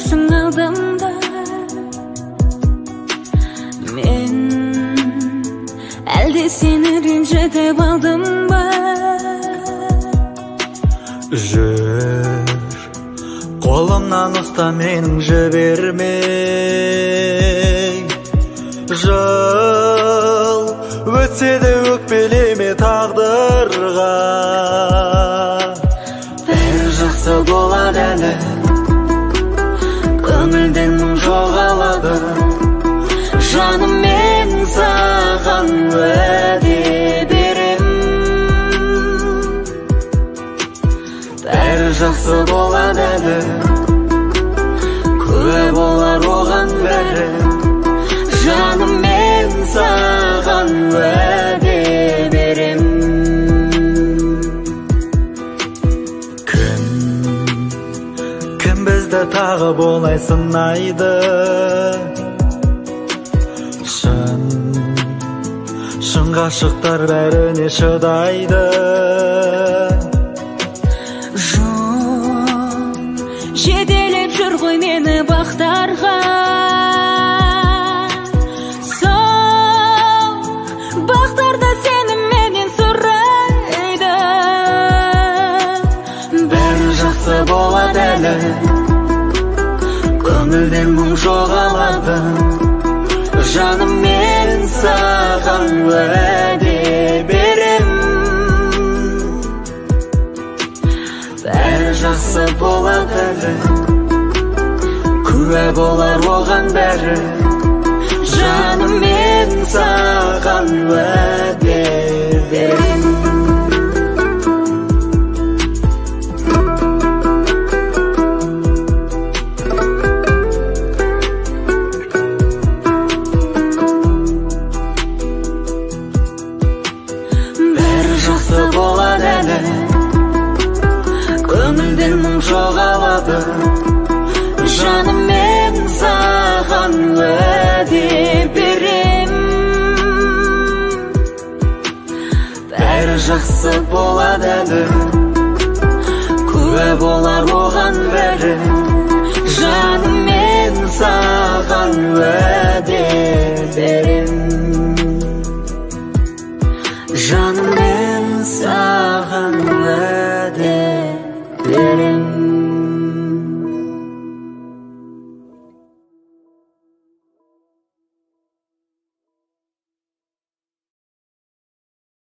жүрсің алдымда. Мен әлде сені ренжітіп алдым ба? Жүр, қолымнан ұста, менің жібермей. Жыл өтсе де өкпелеме тағдырға. Бәрі жақсы болады әлі, көңілден мұң жоғалады. Жаным, мен саған уәде берем, бәрі жақсы болады әлі, куә болар оған бәрі. Жаным, мен саған уәде берем. Кім бізді тағы болай сынайды? Шын ғашықтар бәріне шыдайды. Жоқ, жетелеп жүр ғой мені бақтарға. Сол бақтарда сені менен сұрайды. Бәрі жақсы болады әлі, көңілден мұң жоғалады. Жаным, мен саған уәде берем, бәрі жақсы болады әлі, куә болар оған бәрі. Жаным, мен саған уәде берем. Болады әлі, көңілден мұң жоғалады. Жаным, мен саған уәде берем, бәрі жақсы болады әлі, куә болар оған бәрі. Жаным, мен саған уәде берем. Жаным, мен саған уәде